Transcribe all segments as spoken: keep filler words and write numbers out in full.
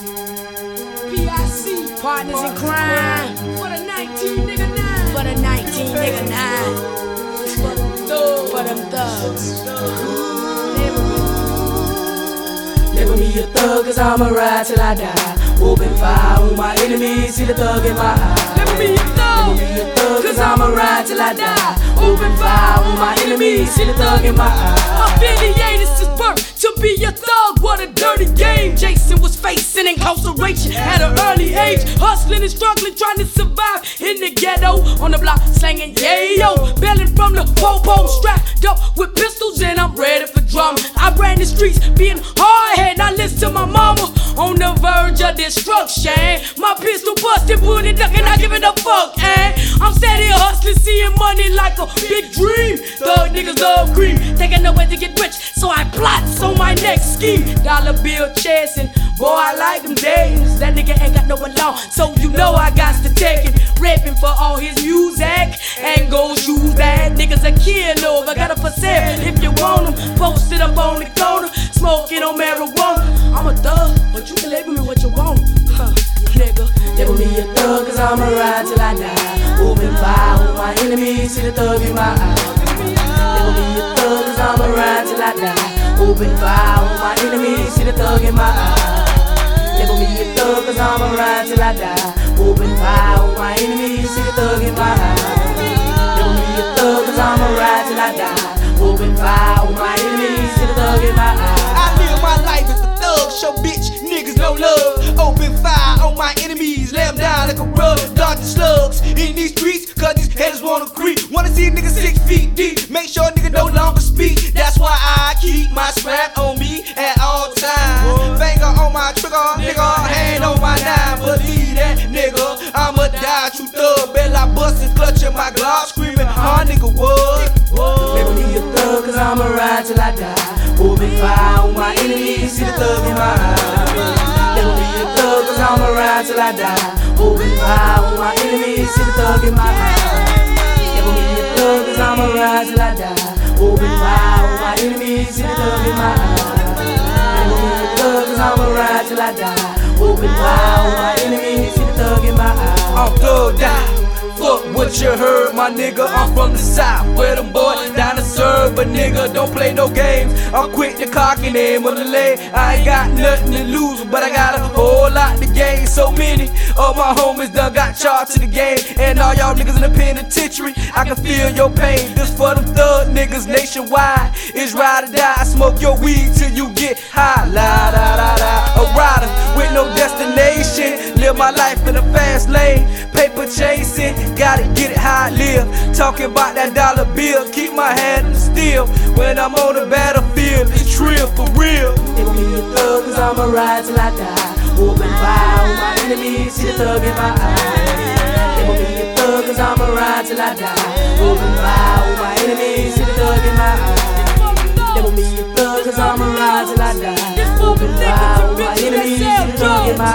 P I C, partners in crime. For the nineteen nigga nine. For the nineteen nigga nine. For them thugs. For them thugs. Never be a thug, cause I'ma ride till I die. Open fire on my enemies, see the thug in my eye. Never be a thug, Never be a thug cause I'ma ride till I die. Open fire on my enemies, see the thug in my eye. Affiliated since birth to be a thug, what a dirty game Jason was facing incarceration at an early age. Hustling and struggling, trying to survive in the ghetto. On the block, slanging yayo. Bailing from the po-po, strapped up with pistols, and I'm ready for drama. I ran the streets, being hard-headed. I listen to my mama on the verge of destruction. My pistol busted, put it duck, and I give it a fuck, eh? I'm steady hustling, seeing money like a big dream. Thug niggas love cream, taking nowhere to get rich, so I plot on my next scheme. Dollar bill chasing, boy, I like them days. That nigga ain't got no alone, so you know I got to take it. Rapping for all his music, and gold shoes. That niggas a killer, I got it for sale if you want them. Posted up on the corner, smoking on marijuana. I'm a thug, but you can label me what you want, huh, nigga. Label me a thug, cause I'ma ride till I die. Open fire on my enemies, see the thug in my eye. Label me a thug, cause I'ma ride till I die. Open fire on my enemies, see the thug in my eye. Label me a thug, cause I'ma ride till I die. Open fire on my enemies, see the thug in my eye. Label me a thug, cause I'ma ride till I die. Open fire on my enemies, see the thug in my eye. I live my life as a thug, show bitch niggas no love. Open fire on my enemies, lay them down like a rug. Dodge the slugs in these streets, cause these haters wanna creep. Wanna see niggas six feet deep, make sure nigga no longer speak. That's why I keep my strap on me at all times. Finger on my trigger, nigga, hand on my nine. Believe that nigga, I'ma die, true thug. Bell I bustin', clutching my Glock, screaming, huh nigga what? Label me a thug, cause I'ma ride till I die. Open fire on my enemies, see the thug in my eye. Label me a thug, cause I'ma ride till I die. Open fire on my enemies, see the thug in my eye. Label me a thug, cause I'ma ride till I die. Open fire on my enemies, see the thug in my eye. Label me a thug, cause I'ma ride till I die. Open fire on my enemies, see the thug in my eye. I'm thugged out. Fuck what you heard, my nigga, I'm from the south, where them boys down to serve. But nigga, don't play no games, I'm quick to cock and aim on the leg. I ain't got nothing to lose, but I got a whole lot to gain. So many of my homies done got charged to the game, and all y'all niggas in the penitentiary, I can feel your pain. This for them thug niggas nationwide, it's ride or die. Smoke your weed till you get high, la da da da. A rider with no destination, live my life in a fast lane, paper chasing. Gotta get it how I live. Talking about that dollar bill, keep my hand on the steel. When I'm on the battlefield, it's trill for real. Label me a thug, cause I'ma ride till I die. Open fire on my enemies, see the thug in my eye. Label me a thug, cause I'ma ride till I die. Open fire on my enemies, see the thug in my eye. Label me a thug, cause I'ma ride till I die. Open fire on my enemies, see the thug in my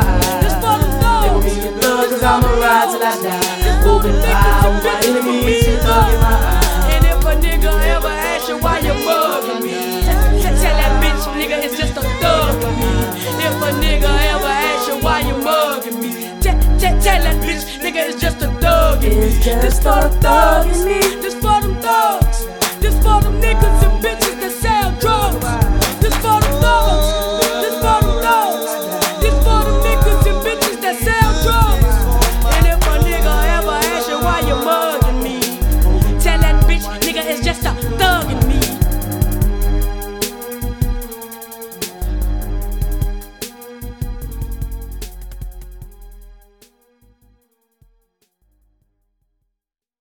eye. Label me a thug, cause I'ma ride till I die. Open fire on my enemies, see the thug in my eye. And if a nigga ever ask you why you mugging me, tell that bitch nigga it's just a thug for me. If a nigga ever ask you why you mugging me, tell that bitch nigga it's just a thug in me. This for the thug in me, this for them thugs, this for them niggas and bitches that